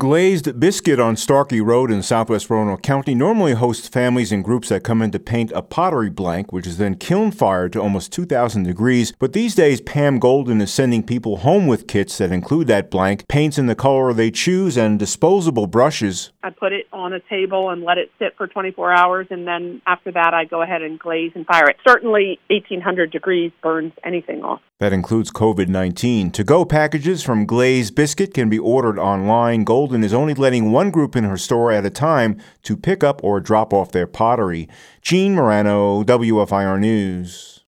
Glazed Biscuit on Starkey Road in southwest Roanoke County normally hosts families and groups that come in to paint a pottery blank, which is then kiln fired to almost 2,000 degrees. But these days, Pam Golden is sending people home with kits that include that blank, paints in the color they choose, and disposable brushes. I put it on a table and let it sit for 24 hours, and then after that, I go ahead and glaze and fire it. Certainly, 1,800 degrees burns anything off. That includes COVID-19. To-go packages from Glazed Biscuit can be ordered online. Golden is only letting one group in her store at a time to pick up or drop off their pottery. Gene Morano, WFIR News.